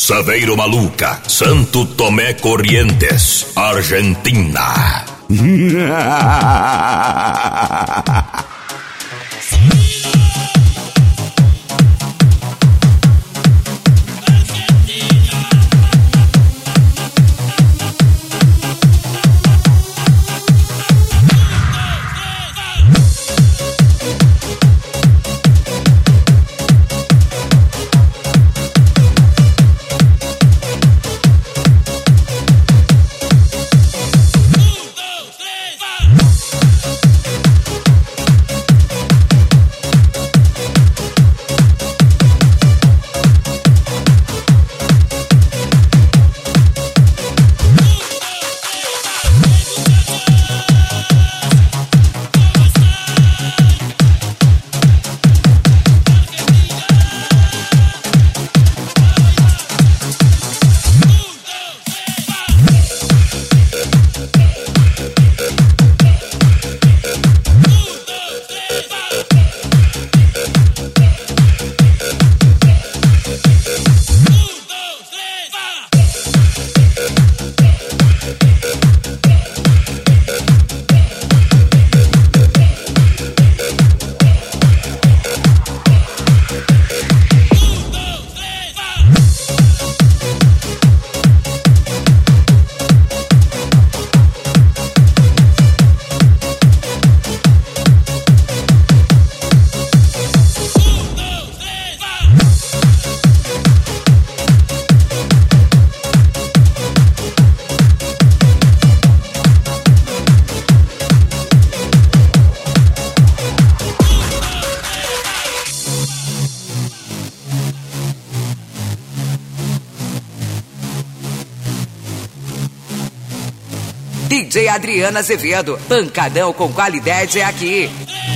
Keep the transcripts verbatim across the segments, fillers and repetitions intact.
Saveiro Maluca, Santo Tomé Corrientes, Argentina. D J Adriano Azevedo, pancadão com qualidade é aqui.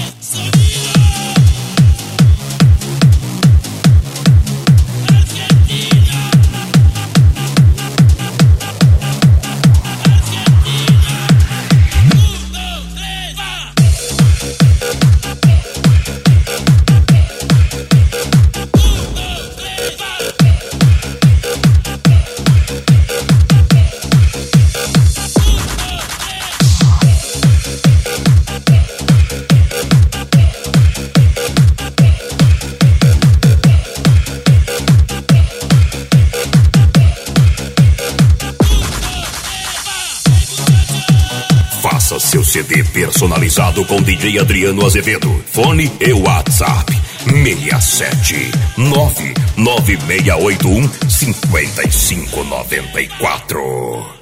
Faça seu C D personalizado com D J Adriano Azevedo. Fone e WhatsApp seis sete nove nove seis oito um cinco cinco nove quatro.